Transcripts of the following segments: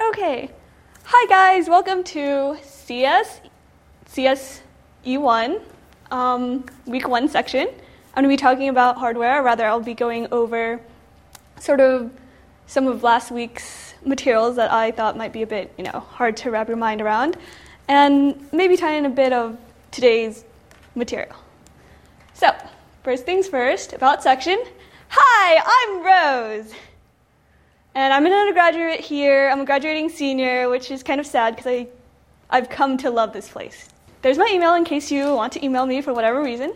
Okay. Hi guys, welcome to CS E1, week 1 section. I'm going to be talking about hardware, or rather I'll be going over sort of some of last week's materials that I thought might be a bit, hard to wrap your mind around, and maybe tie in a bit of today's material. So, first things first, about section. Hi, I'm Rose. And I'm an undergraduate here. I'm a graduating senior, which is kind of sad because I've come to love this place. There's my email in case you want to email me for whatever reason.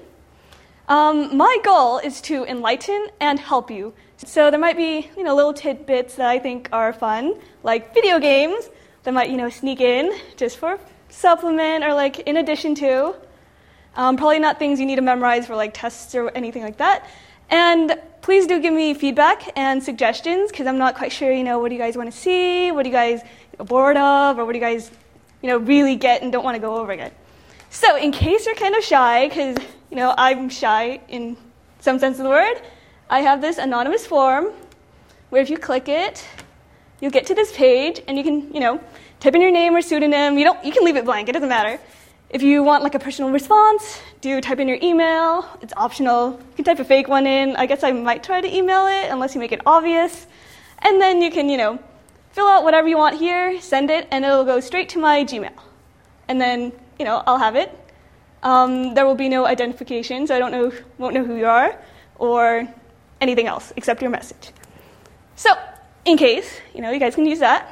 My goal is to enlighten and help you. So there might be, little tidbits that I think are fun, like video games that might, sneak in just for supplement or like in addition to. Probably not things you need to memorize for like tests or anything like that. And please do give me feedback and suggestions because I'm not quite sure, what do you guys want to see, what are you guys bored of, or what do you guys, really get and don't want to go over again. So in case you're kind of shy, because, I'm shy in some sense of the word, I have this anonymous form where if you click it, you'll get to this page and you can, type in your name or pseudonym. You can leave it blank, it doesn't matter. If you want like a personal response, do type in your email. It's optional. You can type a fake one in. I guess I might try to email it unless you make it obvious. And then you can, fill out whatever you want here, send it, and it'll go straight to my Gmail. And then, I'll have it. There will be no identification, so I won't know who you are or anything else except your message. So, in case, you guys can use that.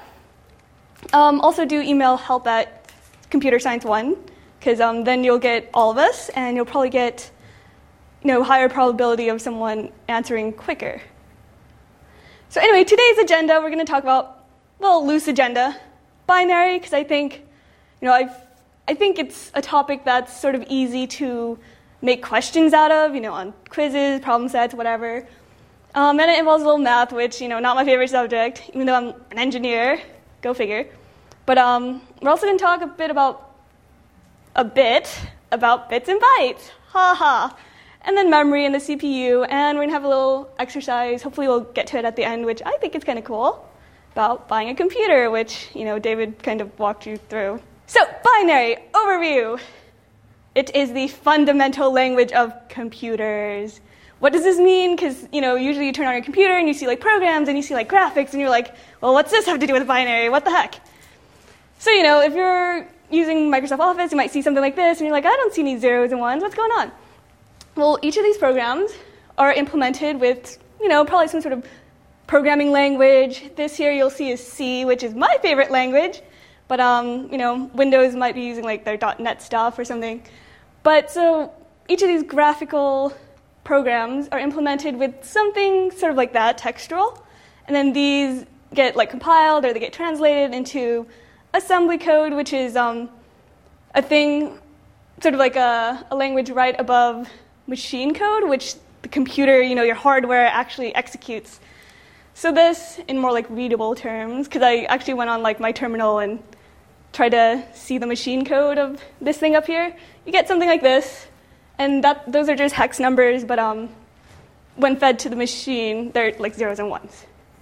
Also do email help@computerscience1. Because then you'll get all of us, and you'll probably get, higher probability of someone answering quicker. So anyway, today's agenda, we're going to talk about, loose agenda, binary, because I think, I think it's a topic that's sort of easy to make questions out of, on quizzes, problem sets, whatever. And it involves a little math, which, not my favorite subject, even though I'm an engineer, go figure. But we're also going to talk a bit about bits and bytes, and then memory and the CPU, and we're going to have a little exercise, hopefully we'll get to it at the end, which I think is kind of cool, about buying a computer, which, David kind of walked you through. So, binary, overview. It is the fundamental language of computers. What does this mean? Because, usually you turn on your computer and you see, programs and you see, graphics, and you're like, well, what's this have to do with binary? What the heck? So, if you're using Microsoft Office, you might see something like this, and you're like, I don't see any zeros and ones. What's going on? Well, each of these programs are implemented with, probably some sort of programming language. This here you'll see is C, which is my favorite language. But, Windows might be using, their .NET stuff or something. But so each of these graphical programs are implemented with something sort of like that, textual. And then these get, compiled, or they get translated into assembly code, which is a thing, sort of like a language right above machine code, which the computer, your hardware actually executes. So this, in more readable terms, because I actually went on my terminal and tried to see the machine code of this thing up here, you get something like this, and those are just hex numbers, but when fed to the machine, they're zeros and ones.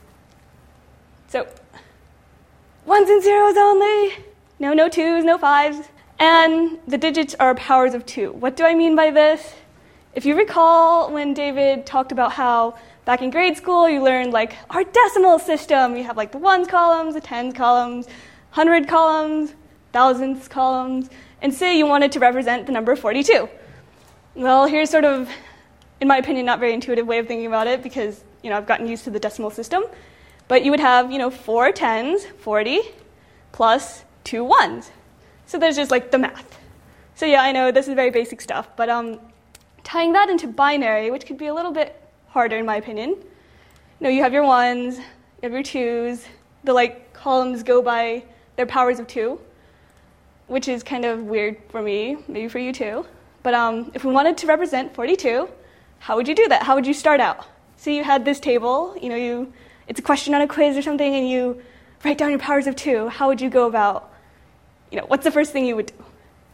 So ones and zeros only. No twos, no fives. And the digits are powers of 2. What do I mean by this? If you recall when David talked about how back in grade school you learned our decimal system. You have the ones columns, the tens columns, 100 columns, thousands columns, and say you wanted to represent the number 42. Well, here's sort of, in my opinion, not very intuitive way of thinking about it because, I've gotten used to the decimal system. But you would have, 4 tens, 40, plus 2 ones. So there's just the math. So yeah, I know this is very basic stuff, but tying that into binary, which could be a little bit harder in my opinion. You have your ones, you have your twos, the columns go by their powers of 2, which is kind of weird for me, maybe for you too. But if we wanted to represent 42, how would you do that? How would you start out? So you had this table, it's a question on a quiz or something, and you write down your powers of 2. How would you go about, what's the first thing you would do?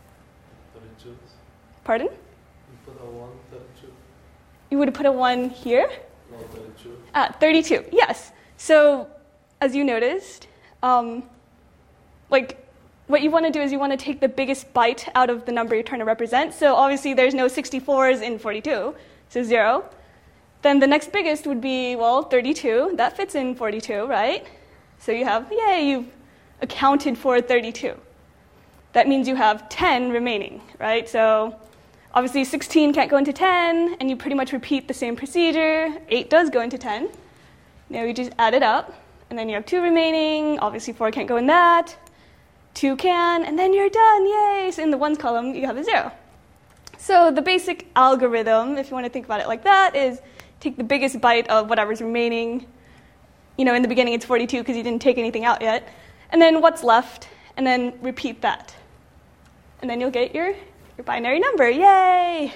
32. Pardon? You put a 1, 32. You would have put a 1 here? No, 32. 32, yes. So, as you noticed, like what you want to do is you want to take the biggest bite out of the number you're trying to represent. So obviously there's no 64s in 42, so 0. Then the next biggest would be, well, 32. That fits in 42, right? So you have, yay, you've accounted for 32. That means you have 10 remaining, right? So obviously 16 can't go into 10, and you pretty much repeat the same procedure. 8 does go into 10. Now you just add it up, and then you have 2 remaining. Obviously 4 can't go in that. 2 can, and then you're done, yay! So in the ones column, you have a 0. So the basic algorithm, if you want to think about it like that, is take the biggest bite of whatever's remaining. You know, in the beginning it's 42 because you didn't take anything out yet. And then what's left, and then repeat that. And then you'll get your binary number, yay!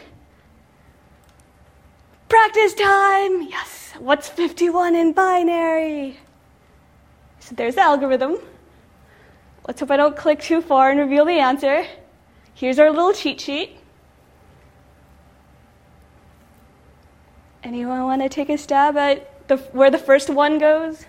Practice time, yes! What's 51 in binary? So there's the algorithm. Let's hope I don't click too far and reveal the answer. Here's our little cheat sheet. Anyone want to take a stab at where the first one goes?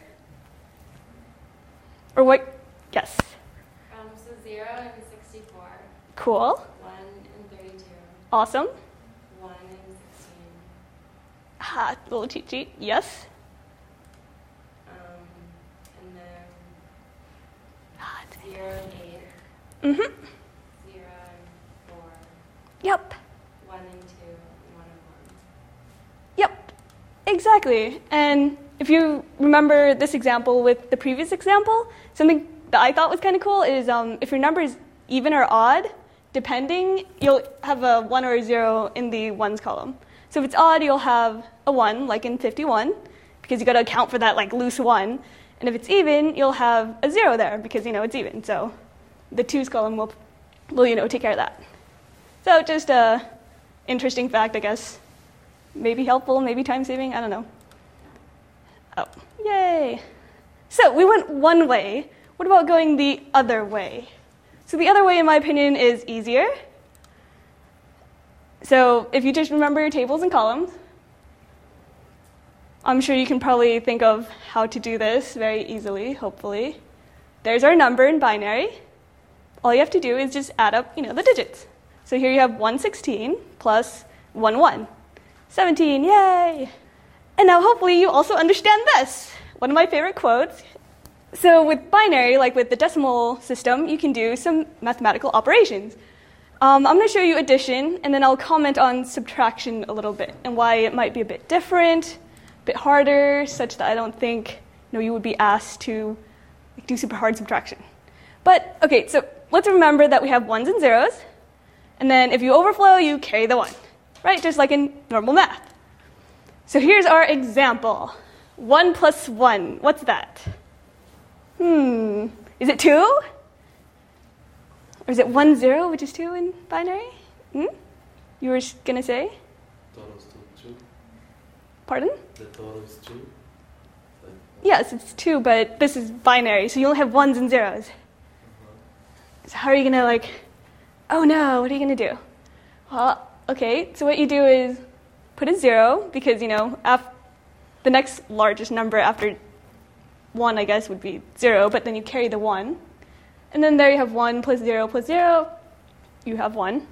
Or what? Yes. So 0 and 64. Cool. 1 and 32. Awesome. 1 and 16. Ah, little cheat sheet. Yes. And then Ah, 0 and 8. Mm-hmm. 0 and 4. Yep. 1 and 2. And 1 and 1. Yep. Exactly. And if you remember this example with the previous example, something that I thought was kind of cool is if your number is even or odd, depending, you'll have a 1 or a 0 in the ones column. So if it's odd, you'll have a 1, like in 51, because you got to account for that like loose 1. And if it's even, you'll have a 0 there, because it's even. So the twos column will take care of that. So just a interesting fact, I guess. Maybe helpful, maybe time-saving, I don't know. Oh, yay. So we went one way. What about going the other way? So the other way, in my opinion, is easier. So if you just remember your tables and columns, I'm sure you can probably think of how to do this very easily, hopefully. There's our number in binary. All you have to do is just add up, the digits. So here you have 116 plus 1. 17, yay! And now hopefully you also understand this, one of my favorite quotes. So with binary, like with the decimal system, you can do some mathematical operations. I'm going to show you addition, and then I'll comment on subtraction a little bit, and why it might be a bit different, a bit harder, such that I don't think you would be asked to do super hard subtraction. But, okay, so let's remember that we have ones and zeros, and then if you overflow, you carry the 1. Right, just like in normal math. So here's our example. 1 plus 1, what's that? Is it 2? Or is it 1, 0, which is 2 in binary? You were going to say? Total is 2. Pardon? The total is 2. Yes, it's 2, but this is binary, so you only have ones and zeros. So how are you going to oh no, what are you going to do? Well, okay, so what you do is put a 0, because, the next largest number after 1, I guess, would be 0, but then you carry the 1. And then there you have 1 plus 0 plus 0. You have 1.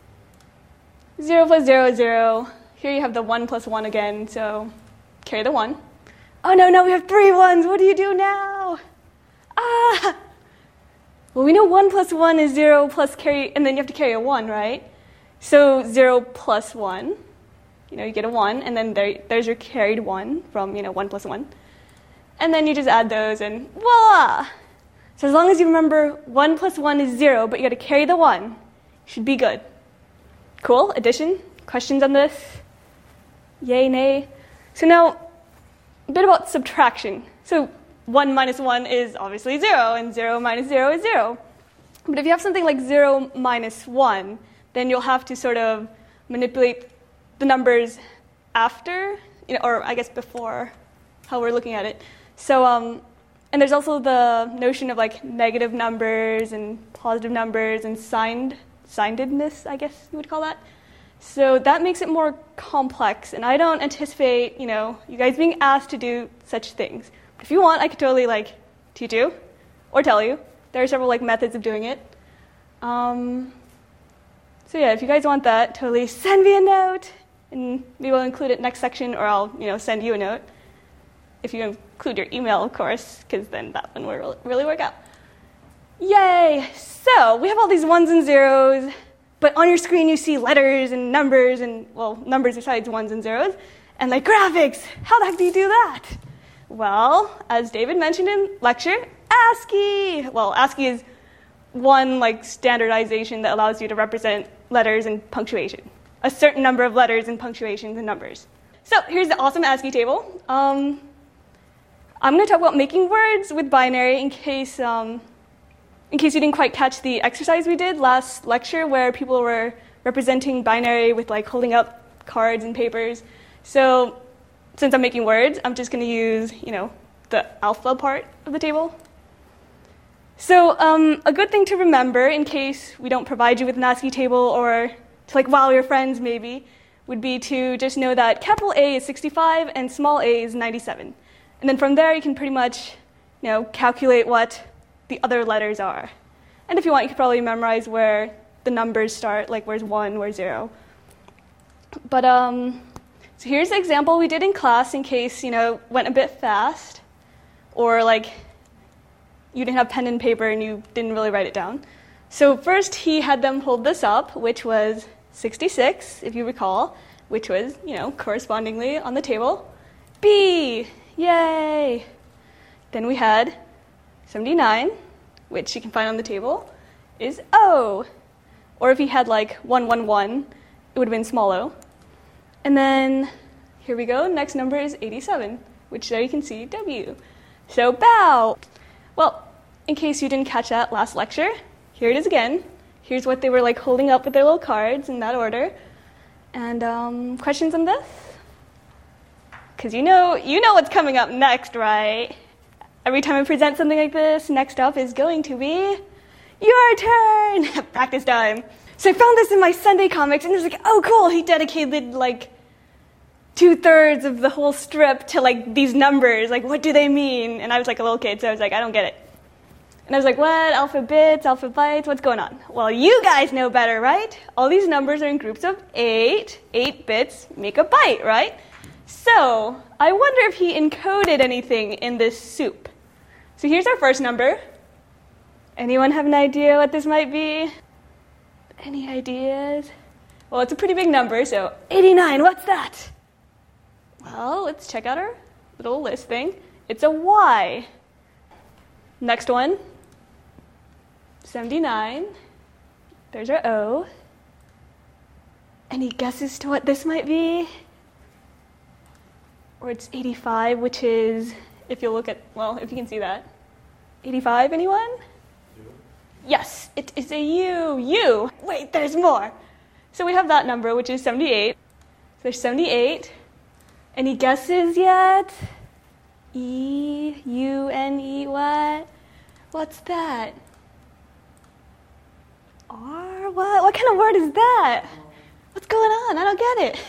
0 plus 0 is 0. Here you have the 1 plus 1 again, so carry the 1. Oh no, now we have 3 ones. What do you do now? Ah! Well, we know 1 plus 1 is 0 plus carry, and then you have to carry a 1, right? So 0 plus 1, you get a 1, and then there's your carried 1 from, 1 plus 1. And then you just add those, and voila! So as long as you remember 1 plus 1 is 0, but you got to carry the 1, you should be good. Cool? Addition? Questions on this? Yay, nay? So now, a bit about subtraction. So 1 minus 1 is obviously 0, and 0 minus 0 is 0. But if you have something like 0 minus 1, then you'll have to sort of manipulate the numbers after, or I guess before, how we're looking at it. So, and there's also the notion of negative numbers and positive numbers and signedness, I guess you would call that. So that makes it more complex, and I don't anticipate, you guys being asked to do such things. But if you want, I could totally teach you. or tell you. There are several like methods of doing it. So yeah, if you guys want that, totally send me a note, and maybe we'll include it next section, or I'll send you a note. If you include your email, of course, because then that one will really work out. Yay! So we have all these ones and zeros, but on your screen you see letters and numbers, and well, numbers besides ones and zeros, and like graphics. How the heck do you do that? Well, as David mentioned in lecture, ASCII. Well, ASCII is one like standardization that allows you to represent letters and punctuation. A certain number of letters and punctuations and numbers. So here's the awesome ASCII table. I'm going to talk about making words with binary in case you didn't quite catch the exercise we did last lecture where people were representing binary with like holding up cards and papers. So since I'm making words, I'm just going to use, the alpha part of the table. So a good thing to remember in case we don't provide you with an ASCII table or to like wow your friends maybe would be to just know that capital A is 65 and small a is 97. And then from there you can pretty much, calculate what the other letters are. And if you want, you could probably memorize where the numbers start, like where's 1, where's 0. But so here's the example we did in class in case, went a bit fast or like you didn't have pen and paper and you didn't really write it down. So first he had them hold this up, which was 66, if you recall, which was, correspondingly on the table. B, yay! Then we had 79, which you can find on the table, is O. Or if he had like 111, it would have been small o. And then, here we go, next number is 87, which there you can see W. So bow. Well, in case you didn't catch that last lecture, here it is again. Here's what they were like holding up with their little cards in that order. And questions on this? Because you know what's coming up next, right? Every time I present something like this, next up is going to be your turn. Practice time. So I found this in my Sunday comics, and it was like, oh, cool. He dedicated like 2/3 of the whole strip to like these numbers. Like, what do they mean? And I was like a little kid, so I was like, I don't get it. And I was like, what? Alpha bits, alpha bytes, what's going on? Well, you guys know better, right? All these numbers are in groups of 8. 8 bits make a byte, right? So I wonder if he encoded anything in this soup. So here's our first number. Anyone have an idea what this might be? Any ideas? Well, it's a pretty big number, so 89, what's that? Well, let's check out our little list thing. It's a Y. Next one, 79. There's our O. Any guesses to what this might be? Or it's 85, which is, if you look at, well, if you can see that. 85, anyone? U. Yes, it is a U. U. Wait, there's more. So we have that number, which is 78. So there's 78. Any guesses yet? E, U, N, E, what? What's that? R, what? What kind of word is that? What's going on? I don't get it.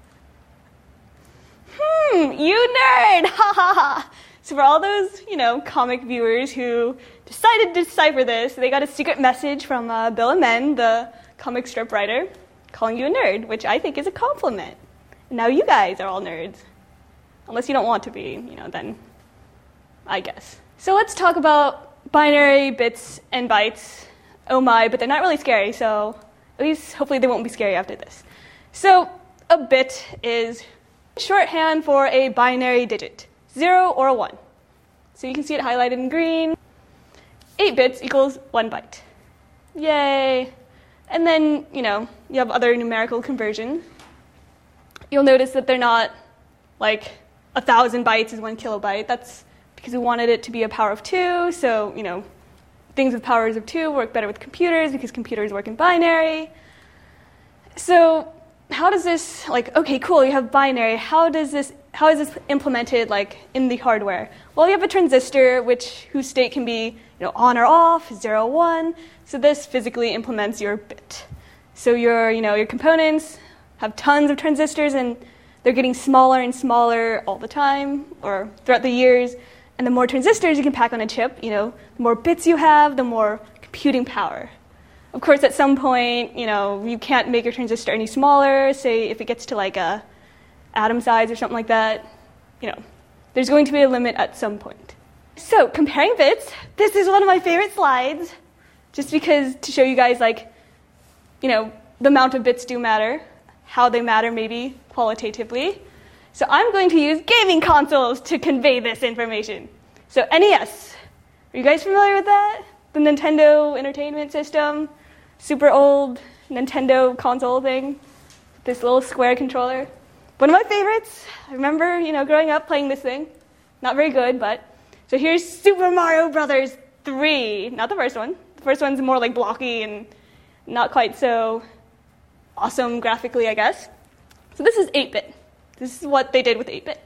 You nerd! Ha ha ha! So for all those, comic viewers who decided to decipher this, they got a secret message from Bill Amen, the comic strip writer, calling you a nerd, which I think is a compliment. And now you guys are all nerds. Unless you don't want to be, then I guess. So let's talk about binary bits and bytes. Oh my, but they're not really scary, so at least hopefully they won't be scary after this. So a bit is shorthand for a binary digit, 0 or a 1. So you can see it highlighted in green. 8 bits equals 1 byte. Yay! And then, you have other numerical conversions. You'll notice that they're not like 1,000 bytes is 1 kilobyte. That's because we wanted it to be a power of 2. So, things with powers of 2 work better with computers because computers work in binary. So how does this, okay, cool, you have binary. How is this implemented, in the hardware? Well, you have a transistor, whose state can be, on or off, 0, 1. So this physically implements your bit. So your components have tons of transistors, and they're getting smaller and smaller all the time, or throughout the years, And the more transistors you can pack on a chip, the more bits you have, the more computing power. Of course, at some point, you can't make your transistor any smaller. Say if it gets to like a atom size or something like that, there's going to be a limit at some point. So comparing bits, this is one of my favorite slides, just because to show you guys the amount of bits do matter, how they matter maybe qualitatively. So I'm going to use gaming consoles to convey this information. So NES, are you guys familiar with that? The Nintendo Entertainment System, super old Nintendo console thing, this little square controller. One of my favorites. I remember, growing up playing this thing. Not very good, but. So here's Super Mario Brothers 3, not the first one. The first one's more like blocky and not quite so awesome graphically, I guess. So this is 8-bit. This is what they did with 8-bit,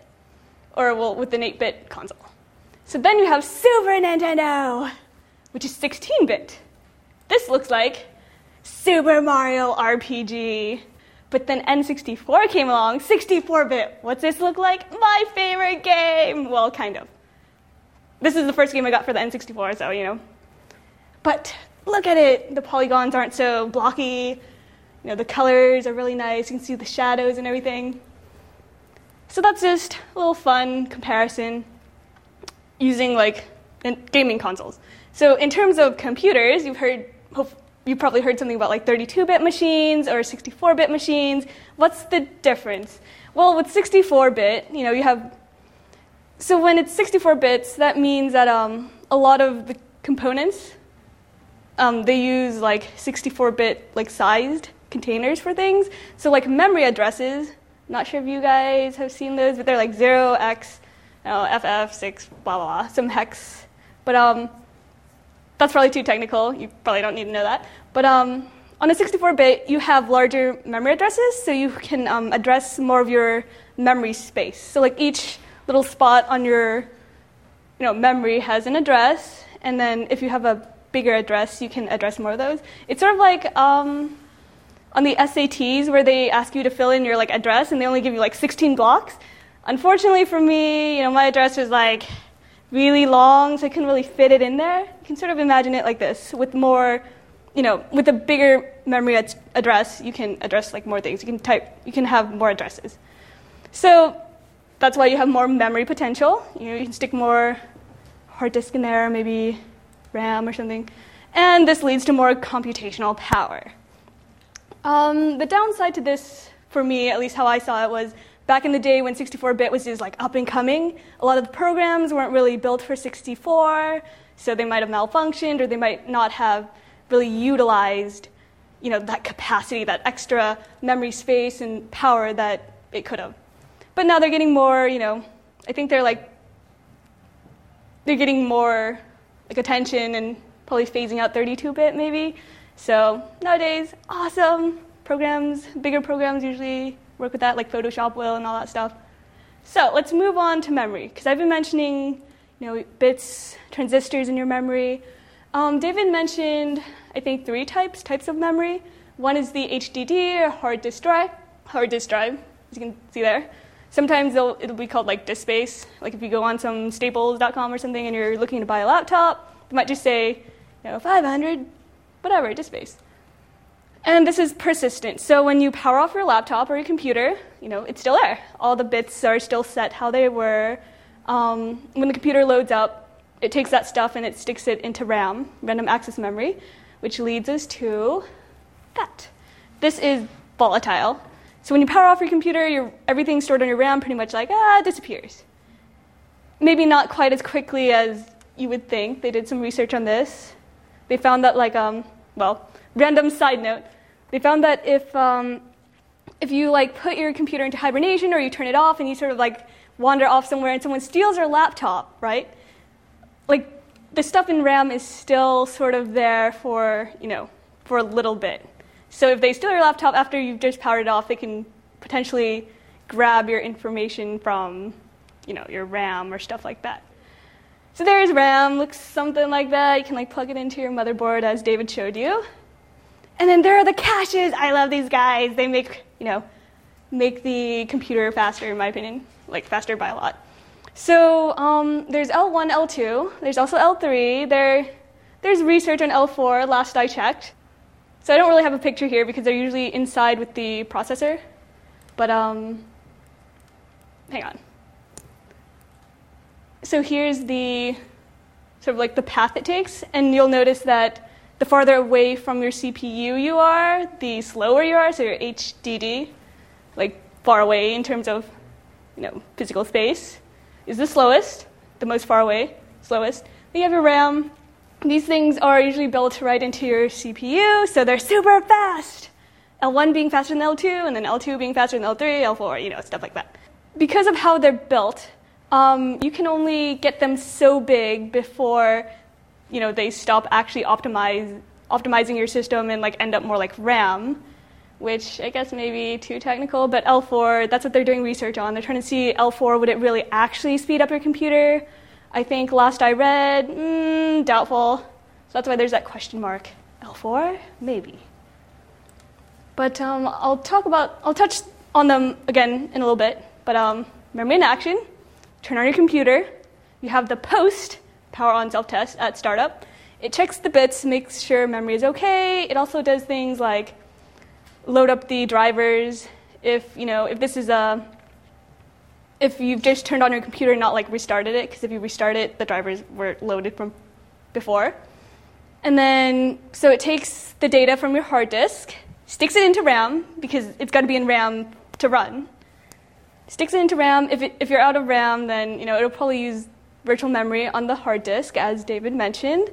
or with an 8-bit console. So then you have Super Nintendo, which is 16-bit. This looks like Super Mario RPG. But then N64 came along, 64-bit. What's this look like? My favorite game! Well, kind of. This is the first game I got for the N64, so, But look at it. The polygons aren't so blocky. The colors are really nice. You can see the shadows and everything. So that's just a little fun comparison using gaming consoles. So in terms of computers, you've probably heard something about 32-bit machines or 64-bit machines. What's the difference? Well, with 64-bit, you have. So when it's 64 bits, that means that a lot of the components they use 64-bit sized containers for things. So memory addresses. Not sure if you guys have seen those, but they're 0x, FF6, blah, blah, blah, some hex. But that's probably too technical. You probably don't need to know that. But on a 64-bit, you have larger memory addresses, so you can address more of your memory space. So each little spot on your memory has an address, and then if you have a bigger address, you can address more of those. It's sort of on the SATs where they ask you to fill in your address and they only give you 16 blocks. Unfortunately for me, my address was really long, so I couldn't really fit it in there. You can sort of imagine it like this. With more, with a bigger memory address, you can address more things. You can have more addresses. So that's why you have more memory potential. You can stick more hard disk in there, maybe RAM or something. And this leads to more computational power. The downside to this, for me, at least how I saw it, was back in the day when 64-bit was just up and coming, a lot of the programs weren't really built for 64, so they might have malfunctioned or they might not have really utilized, that capacity, that extra memory space and power that it could have. But now they're getting more, I think they're getting more attention and probably phasing out 32-bit maybe. So nowadays, awesome programs, bigger programs usually work with that, like Photoshop will and all that stuff. So let's move on to memory, because I've been mentioning, bits, transistors in your memory. David mentioned, I think, 3 types of memory. One is the HDD, or hard disk drive, as you can see there. Sometimes it'll be called disk space. If you go on some staples.com or something and you're looking to buy a laptop, they might just say, 500, whatever, disk space. And this is persistent. So when you power off your laptop or your computer, it's still there. All the bits are still set how they were. When the computer loads up, it takes that stuff and it sticks it into RAM, random access memory, which leads us to that. This is volatile. So when you power off your computer, everything stored on your RAM pretty much disappears. Maybe not quite as quickly as you would think. They did some research on this. They found that random side note, they found that if you put your computer into hibernation or you turn it off and you sort of wander off somewhere and someone steals your laptop, right? The stuff in RAM is still sort of there for a little bit. So if they steal your laptop after you've just powered it off, they can potentially grab your information from, your RAM or stuff like that. So there's RAM, looks something like that. You can plug it into your motherboard as David showed you. And then there are the caches. I love these guys. They make the computer faster, in my opinion, faster by a lot. So there's L1, L2. There's also L3. There's research on L4, last I checked. So I don't really have a picture here because they're usually inside with the processor. But hang on. So here's the sort of like the path it takes, and you'll notice that the farther away from your CPU you are, the slower you are. So your HDD, like far away in terms of physical space, is the slowest, the most far away, slowest. Then you have your RAM. These things are usually built right into your CPU, so they're super fast. L1 being faster than L2, and then L2 being faster than L3, L4, stuff like that. Because of how they're built, you can only get them so big before they stop actually optimizing your system and end up more like RAM, which I guess may be too technical, but L4, that's what they're doing research on. They're trying to see L4, would it really actually speed up your computer? I think last I read, doubtful. So that's why there's that question mark. L4? Maybe. But I'll touch on them again in a little bit. But memory in action, turn on your computer. You have the post, power on self-test at startup. It checks the bits, makes sure memory is okay. It also does things like load up the drivers. If you've just turned on your computer and not restarted it, because if you restart it, the drivers were loaded from before. And then, so it takes the data from your hard disk, sticks it into RAM, because it's got to be in RAM to run. Sticks it into RAM. If you're out of RAM, then it'll probably use virtual memory on the hard disk, as David mentioned.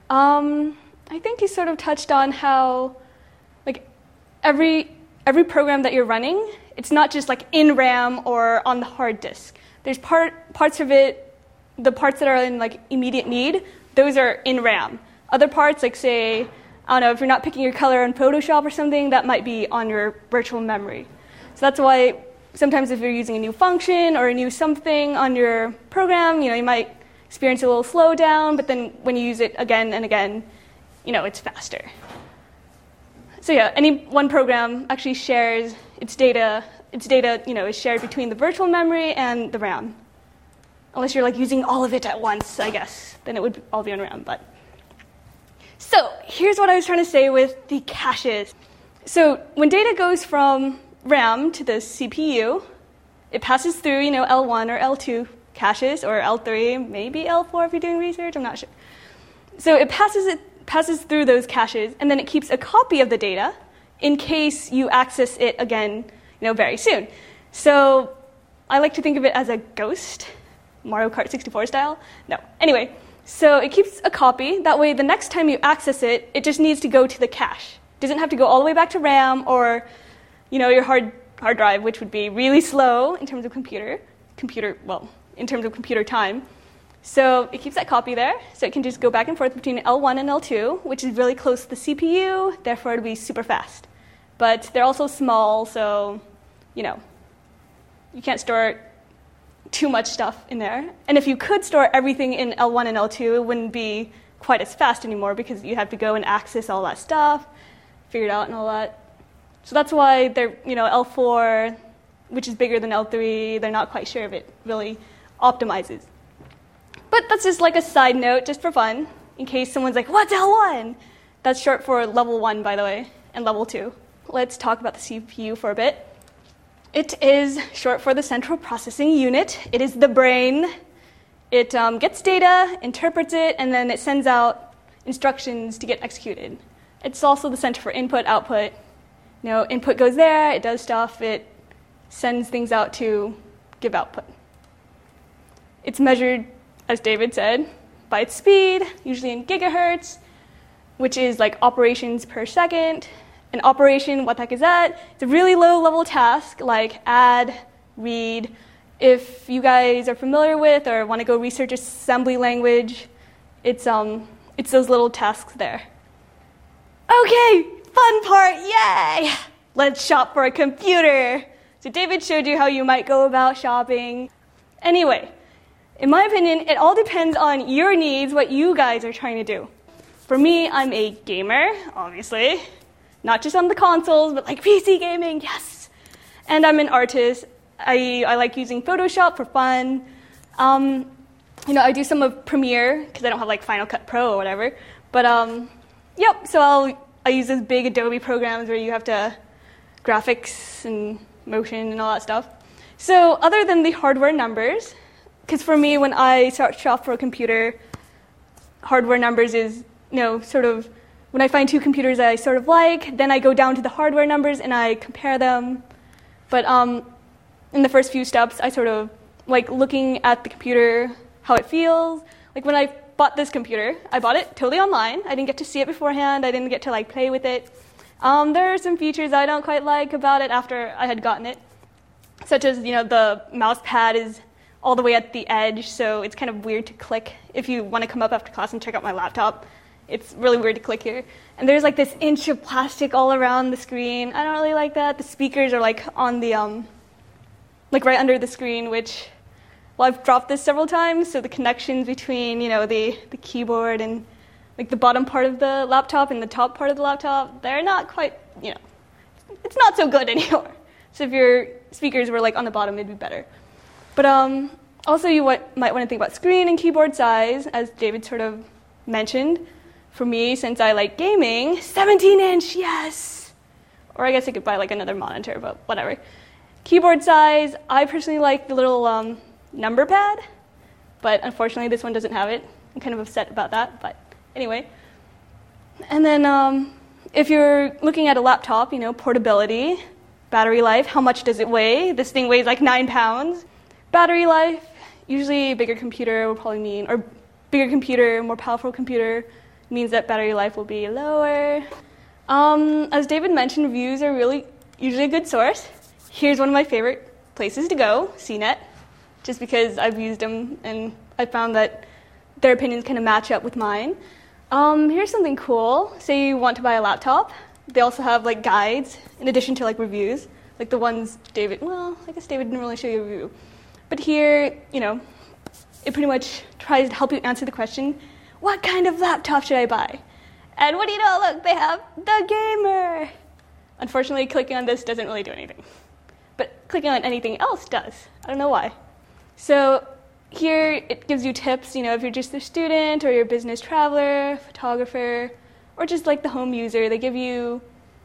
I think he sort of touched on how every program that you're running, it's not just in RAM or on the hard disk. There's parts of it, the parts that are in immediate need, those are in RAM. Other parts, say, I don't know, if you're not picking your color in Photoshop or something, that might be on your virtual memory. So that's why sometimes if you're using a new function or a new something on your program, you might experience a little slowdown, but then when you use it again and again, it's faster. So yeah, any one program actually shares its data, is shared between the virtual memory and the RAM. Unless you're using all of it at once, I guess. Then it would all be on RAM, but. So here's what I was trying to say with the caches. So when data goes from RAM to the CPU, it passes through, L1 or L2 caches, or L3, maybe L4 if you're doing research, I'm not sure. So it passes through those caches, and then it keeps a copy of the data in case you access it again, very soon. So I like to think of it as a ghost, Mario Kart 64 style. No. Anyway, so it keeps a copy. That way, the next time you access it, it just needs to go to the cache. It doesn't have to go all the way back to RAM or, your hard drive, which would be really slow in terms of in terms of computer time. So it keeps that copy there, so it can just go back and forth between L1 and L2, which is really close to the CPU, therefore it'll be super fast. But they're also small, so, you can't store too much stuff in there. And if you could store everything in L1 and L2, it wouldn't be quite as fast anymore because you have to go and access all that stuff, figure it out and all that. So that's why they're, L4, which is bigger than L3, they're not quite sure if it really optimizes. But that's just a side note, just for fun, in case someone's like, what's L1? That's short for level 1, by the way, and level 2. Let's talk about the CPU for a bit. It is short for the Central Processing Unit. It is the brain. It gets data, interprets it, and then it sends out instructions to get executed. It's also the center for input, output. Input goes there, it does stuff, it sends things out to give output. It's measured, as David said, by its speed, usually in gigahertz, which is operations per second. An operation, what the heck is that? It's a really low-level task, like add, read. If you guys are familiar with or want to go research assembly language, it's those little tasks there. Okay, fun part, yay! Let's shop for a computer. So David showed you how you might go about shopping. Anyway, in my opinion, it all depends on your needs, what you guys are trying to do. For me, I'm a gamer, obviously. Not just on the consoles, but PC gaming, yes! And I'm an artist. I like using Photoshop for fun. I do some of Premiere because I don't have like Final Cut Pro or whatever. But yep, so I use those big Adobe programs where you have to graphics and motion and all that stuff. So other than the hardware numbers, because for me when I start shop for a computer, hardware numbers is sort of when I find two computers that I sort of like, then I go down to the hardware numbers and I compare them. But in the first few steps, I sort of like looking at the computer, how it feels. Like when I bought this computer, I bought it totally online. I didn't get to see it beforehand. I didn't get to like play with it. There are some features I don't quite like about it after I had gotten it, such as the mouse pad is all the way at the edge, so it's kind of weird to click if you want to come up after class and check out my laptop. It's really weird to click here. And there's like this inch of plastic all around the screen. I don't really like that. The speakers are like on the, like right under the screen, which, well, I've dropped this several times, so the connections between, the keyboard and like the bottom part of the laptop and the top part of the laptop, they're not quite, it's not so good anymore. So if your speakers were like on the bottom, it'd be better. But also you might want to think about screen and keyboard size, as David sort of mentioned. For me, since I like gaming, 17-inch, yes! Or I guess I could buy like another monitor, but whatever. Keyboard size, I personally like the little number pad, but unfortunately this one doesn't have it. I'm kind of upset about that, but anyway. And then if you're looking at a laptop, portability, battery life, how much does it weigh? This thing weighs like 9 pounds. Battery life, usually a bigger computer will probably mean, or bigger computer, more powerful computer, means that battery life will be lower. As David mentioned, reviews are really usually a good source. Here's one of my favorite places to go, CNET, just because I've used them and I found that their opinions kind of match up with mine. Here's something cool. Say you want to buy a laptop. They also have like guides in addition to like reviews, like the ones I guess David didn't really show you a review. But here, it pretty much tries to help you answer the question, what kind of laptop should I buy? And what do you know? Look, they have the gamer. Unfortunately, clicking on this doesn't really do anything. But clicking on anything else does. I don't know why. So here it gives you tips, if you're just a student or you're a business traveler, photographer, or just like the home user. They give you,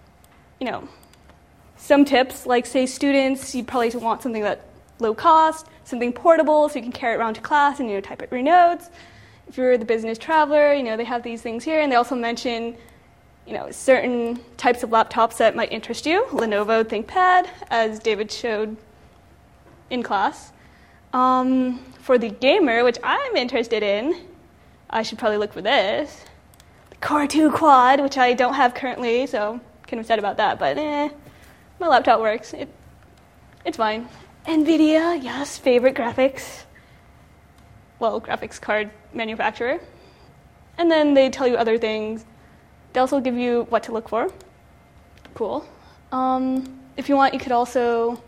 some tips. Like say students, you probably want something that's low cost, something portable so you can carry it around to class and type it your notes. If you're the business traveler, they have these things here, and they also mention, certain types of laptops that might interest you. Lenovo ThinkPad, as David showed in class. For the gamer, which I'm interested in, I should probably look for this. The Core 2 Quad, which I don't have currently, so kind of sad about that, but my laptop works. It's fine. NVIDIA, yes, favorite graphics card manufacturer. And then they tell you other things. They also give you what to look for. Cool. If you want, you could also...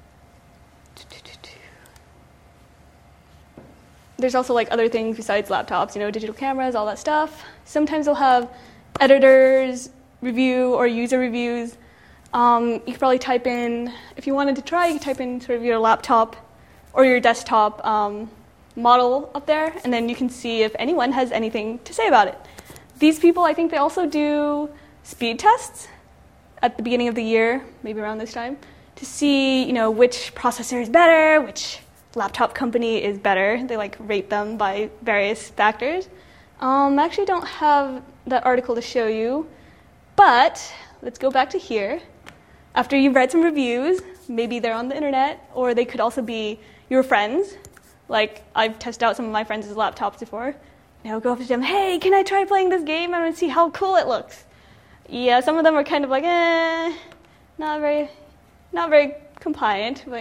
There's also like other things besides laptops, digital cameras, all that stuff. Sometimes they'll have editors, review, or user reviews. You could probably type in, if you wanted to try, you could type in sort of your laptop or your desktop model up there, and then you can see if anyone has anything to say about it. These people, I think they also do speed tests at the beginning of the year, maybe around this time, to see, which processor is better, which laptop company is better. They rate them by various factors. I actually don't have that article to show you, but let's go back to here. After you've read some reviews, maybe they're on the internet, or they could also be your friends. Like, I've tested out some of my friends' laptops before. Go up to them, hey, can I try playing this game? I want to see how cool it looks. Yeah, some of them are kind of like, not very compliant, but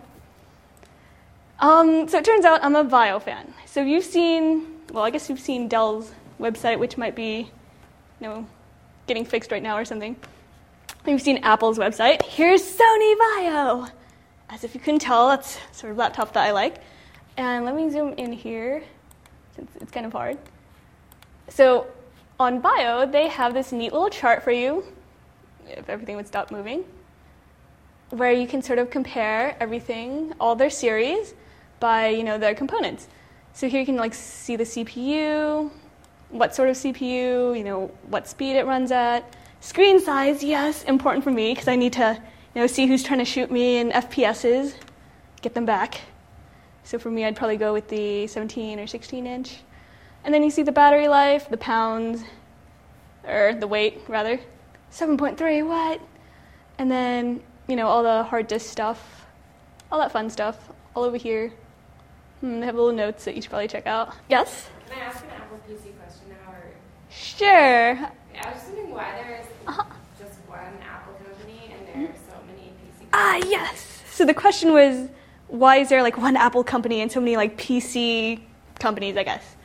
So it turns out I'm a VAIO fan. So you've seen, I guess you've seen Dell's website, which might be, getting fixed right now or something. You've seen Apple's website. Here's Sony VAIO. As if you couldn't tell, that's sort of laptop that I like. And let me zoom in here, since it's kind of hard. So on VAIO, they have this neat little chart for you, if everything would stop moving, where you can sort of compare everything, all their series, by, the components. So here you can like see the CPU, what sort of CPU, what speed it runs at. Screen size, yes, important for me because I need to, see who's trying to shoot me in FPSs, get them back. So for me, I'd probably go with the 17 or 16 inch. And then you see the battery life, the pounds, or the weight, rather. 7.3, what? And then, all the hard disk stuff, all that fun stuff, all over here. They have little notes that you should probably check out. Yes? Can I ask an Apple PC question now? Or? Sure. I was just wondering why there is just one Apple company and there are so many PC companies. Yes. So the question was, why is there like one Apple company and so many like PC companies, I guess?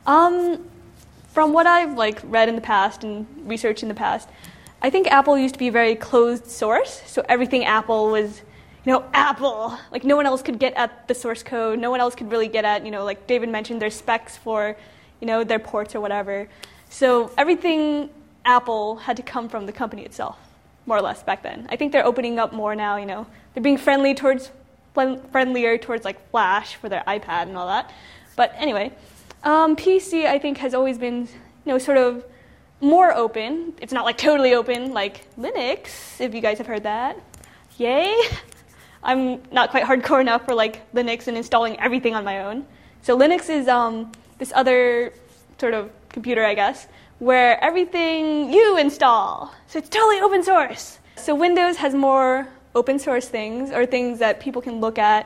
From what I've like read in the past and researched in the past, I think Apple used to be very closed source. So everything Apple was, Apple. Like no one else could get at the source code. No one else could really get at, like David mentioned, their specs for, their ports or whatever. So everything Apple had to come from the company itself, more or less back then. I think they're opening up more now, They're being friendlier towards like Flash for their iPad and all that. But anyway, PC I think has always been, sort of more open. It's not like totally open like Linux, if you guys have heard that. Yay! I'm not quite hardcore enough for like Linux and installing everything on my own. So Linux is this other sort of computer, I guess, where everything you install. So it's totally open source. So Windows has more open source things or things that people can look at.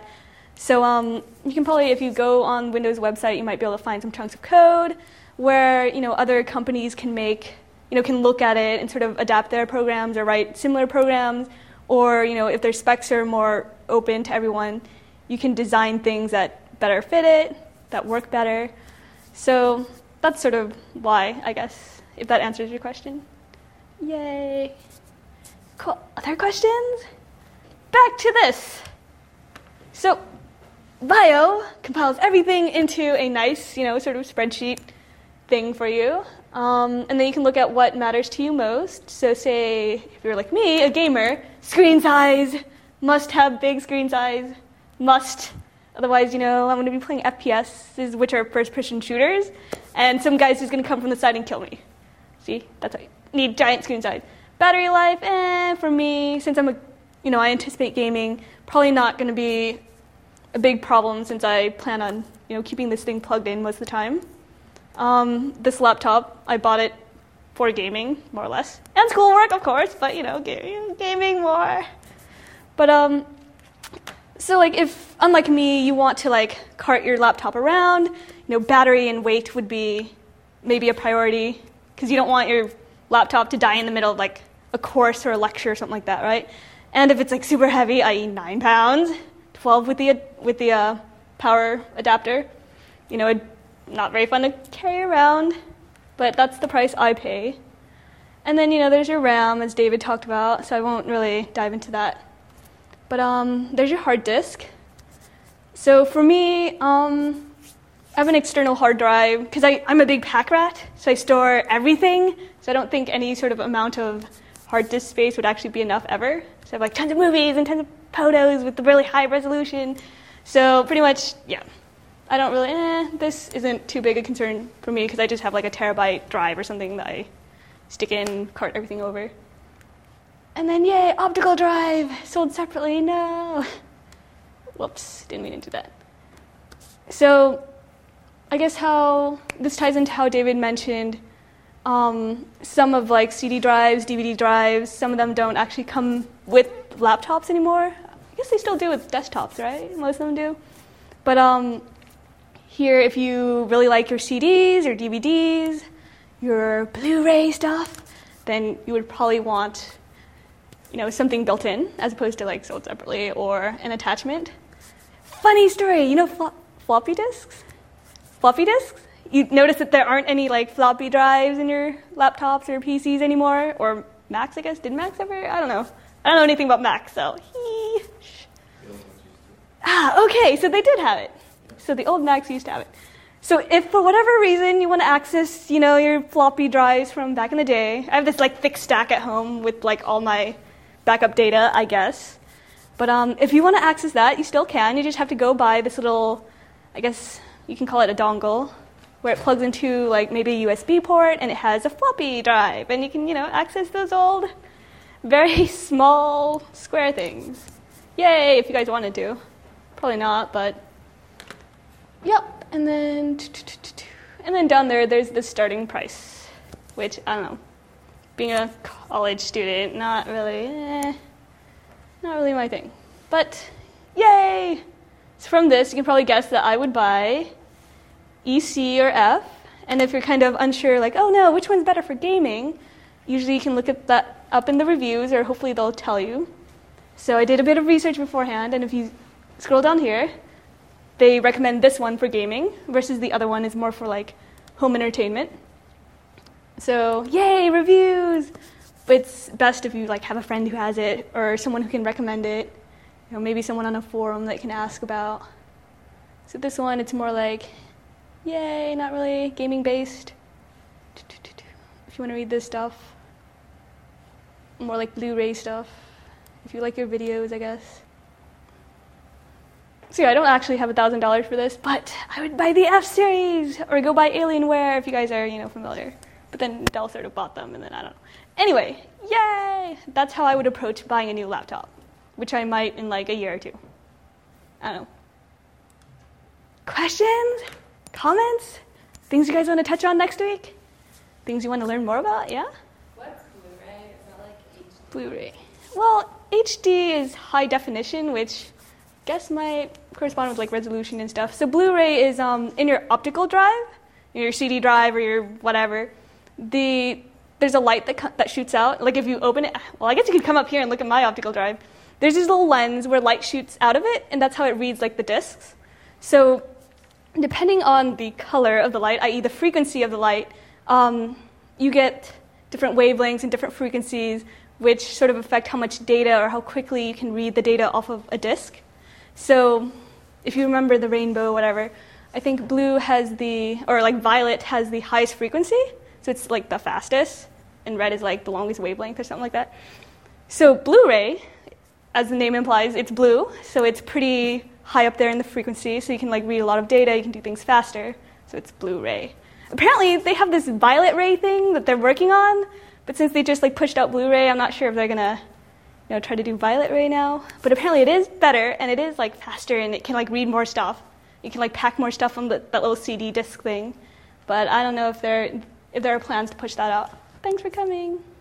So you can probably, if you go on Windows website, you might be able to find some chunks of code where other companies can make, can look at it and sort of adapt their programs or write similar programs. Or if their specs are more open to everyone, you can design things that better fit it, that work better. So that's sort of why, I guess, if that answers your question. Yay. Cool. Other questions? Back to this. So Bio compiles everything into a nice, sort of spreadsheet thing for you. And then you can look at what matters to you most. So say, if you're like me, a gamer, screen size, must have big screen size, must. Otherwise, I'm going to be playing FPSs, which are first-person shooters, and some guy's just going to come from the side and kill me. See? That's why you need giant screen size. Battery life, for me, since I anticipate gaming, probably not going to be a big problem since I plan on, keeping this thing plugged in most of the time. This laptop, I bought it for gaming, more or less. And schoolwork, of course, but, gaming more. But, so, like, if, unlike me, you want to, like, cart your laptop around, battery and weight would be maybe a priority, because you don't want your laptop to die in the middle of, like, a course or a lecture or something like that, right? And if it's, like, super heavy, i.e. 9 pounds, 12 with the power adapter, not very fun to carry around, but that's the price I pay. And then, there's your RAM, as David talked about, so I won't really dive into that. But there's your hard disk. So for me, I have an external hard drive, because I'm a big pack rat, so I store everything, so I don't think any sort of amount of hard disk space would actually be enough ever. So I have like tons of movies and tons of photos with the really high resolution. So pretty much, yeah. I don't really, this isn't too big a concern for me because I just have like a terabyte drive or something that I stick in, cart everything over. And then, yay, optical drive, sold separately, no. Whoops, didn't mean to do that. So I guess how this ties into how David mentioned some of like CD drives, DVD drives, some of them don't actually come with laptops anymore. I guess they still do with desktops, right? Most of them do. But here, if you really like your CDs, your DVDs, your Blu-ray stuff, then you would probably want, something built in as opposed to like sold separately or an attachment. Funny story, floppy disks? Floppy disks? You notice that there aren't any like floppy drives in your laptops or PCs anymore, or Macs, I guess. Did Macs ever? I don't know. I don't know anything about Macs, so. Okay, so they did have it. So the old Macs used to have it. So if for whatever reason you want to access, your floppy drives from back in the day, I have this like thick stack at home with like all my backup data, I guess. But if you want to access that, you still can. You just have to go buy this little I guess you can call it a dongle, where it plugs into like maybe a USB port, and it has a floppy drive, and you can, access those old, very small square things. Yay, if you guys wanted to. Probably not, but yep. And then down there's the starting price, which I don't know. Being a college student, not really my thing. But yay! So from this, you can probably guess that I would buy EC or F. And if you're kind of unsure, like, oh no, which one's better for gaming? Usually you can look at that up in the reviews, or hopefully they'll tell you. So I did a bit of research beforehand, and if you scroll down here, they recommend this one for gaming versus the other one is more for like home entertainment. So yay, reviews! But it's best if you like have a friend who has it or someone who can recommend it. Maybe someone on a forum that can ask about. So this one, it's more like, yay, not really gaming based. If you want to read this stuff, more like Blu-ray stuff. If you like your videos, I guess. So yeah, I don't actually have $1,000 for this, but I would buy the F series or go buy Alienware if you guys are, familiar. But then Dell sort of bought them, and then I don't know. Anyway, yay! That's how I would approach buying a new laptop, which I might in like a year or two. I don't know. Questions? Comments? Things you guys want to touch on next week? Things you want to learn more about? Yeah? What's Blu-ray? Is that like HD? Blu-ray. Well, HD is high definition, which I guess might correspond with like resolution and stuff. So Blu-ray is in your optical drive, your CD drive or your whatever. There's a light that shoots out. Like if you open it, well, I guess you could come up here and look at my optical drive. There's this little lens where light shoots out of it, and that's how it reads like the discs. So depending on the color of the light, i.e. the frequency of the light, you get different wavelengths and different frequencies, which sort of affect how much data or how quickly you can read the data off of a disk. So if you remember the rainbow, whatever, I think blue has violet has the highest frequency, so it's like the fastest, and red is like the longest wavelength or something like that. So Blu-ray, as the name implies, it's blue, so it's pretty high up there in the frequency, so you can like read a lot of data, you can do things faster, so it's Blu-ray. Apparently, they have this violet ray thing that they're working on, but since they just like pushed out Blu-ray, I'm not sure if they're gonna try to do violet ray now. But apparently it is better, and it is like faster, and it can like read more stuff. You can like pack more stuff on that little CD disc thing. But I don't know if there are plans to push that out. Thanks for coming.